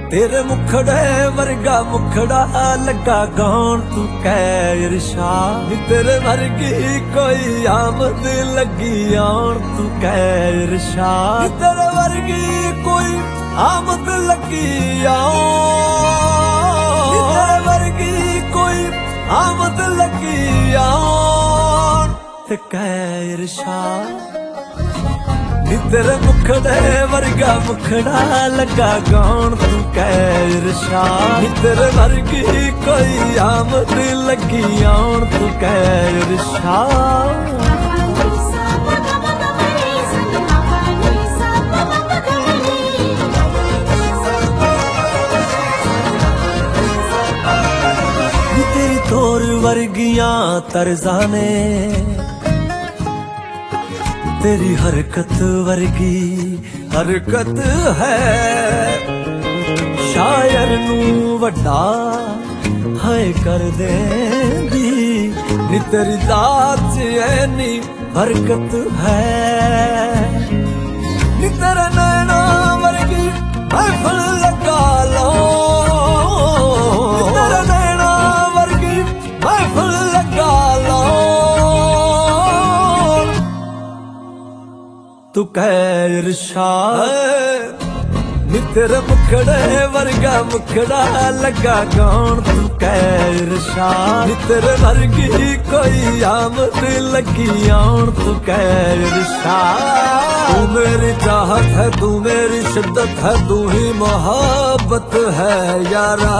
तेरे मुखड़े वर्गा मुखड़ा लगा गाउन तू कह इरशाद। तेरे वर्गी कोई आमद लगी आउन तू कह इरशाद। तेरे वर्गी कोई आमद लगी आउन। तेरे वर्गी कोई आमद लगी आउन ते कह इरशाद। तेरे मुखड़े वर्गा मुखड़ा लगा गाउन तू कह इरशाद। तेरे वर्गी कोई आमद लगी आउन तू कह इरशाद। तेरी तोर वर्गियां तरजाने तेरी हरकत वर्गी हरकत है। शायर नू वड्डा है कर देंदी नी तेरी जात ऐनी बरकत है। नी तेरे नैना वर्गी महफिल लगा लो। तेरे नैना वर्गी महफिल लगा लो। तू कह इरशाद। तेरे मुखड़े वर्गा मुखड़ा लगा गाउन तू कह इरशाद। तेरे वर्गी कोई आमद लगी आउन तू कह इरशाद। तू मेरी चाहत है तू मेरी शिद्दत है तू ही मोहब्बत है यारा।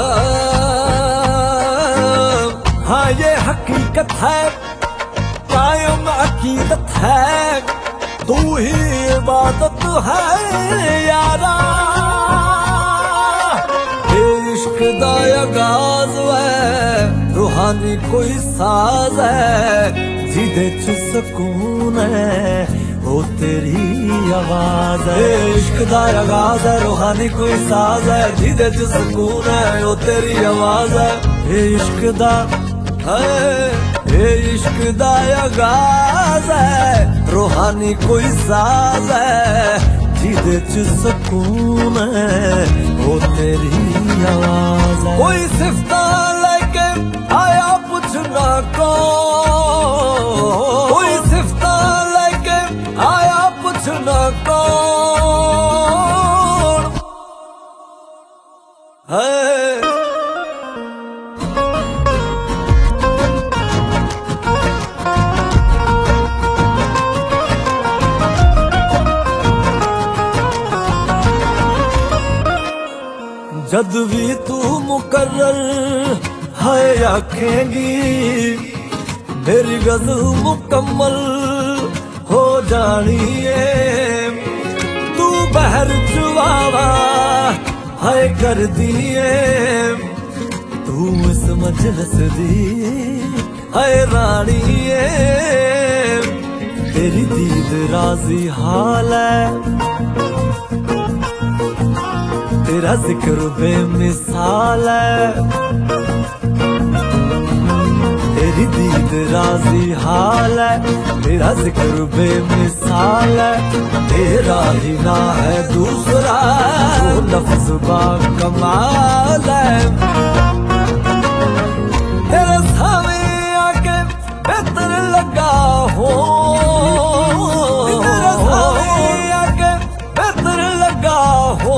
हाँ ये हकीकत है कायम अकीदत है तू ही इबादत है यारा। ये इश्क दा आगाज है रूहानी कोई साज है जिदे च सुकून है ओ तेरी आवाज है। ये इश्क दा आगाज है रूहानी कोई साज है जिदे च सुकून है ओ तेरी आवाज है। ये इश्क दा ये इश्क दा आगाज है रूहानी कोई साज है जिदे च सुकून है ओ तेरी आवाज है। कोई सिफता लेके आया पुछना कौन। कोई सिफता लेके आया पुछना कौन है। जद भी तू मुकर्रर है आखेंगी मेरी गज़ल मुकम्मल हो जानी है। तू बहर जुवावा है कर दिए तू इस मजलिस दी है रानी है। तेरी दीद राजी हाल है तेरा जिक्र बेमिसाल है। तेरी दीद राजी हाल है तेरा जिक्र बेमिसाल है। तेरा ही ना है दूसरा वो लफ्ज़ बा कमाल है। तेरे सामने आके बेहतर लगा हो। तेरे सामने आके बेहतर लगा हो।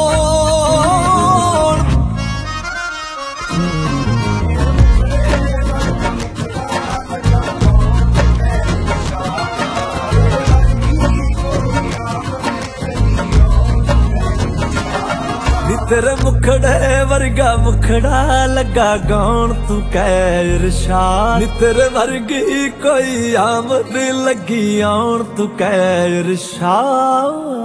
तेरे मुखड़े वर्गा मुखड़ा लगा गाउन तू कह इरशाद। तेरे वर्गी कोई आमद लगी आउन तू कह इरशाद।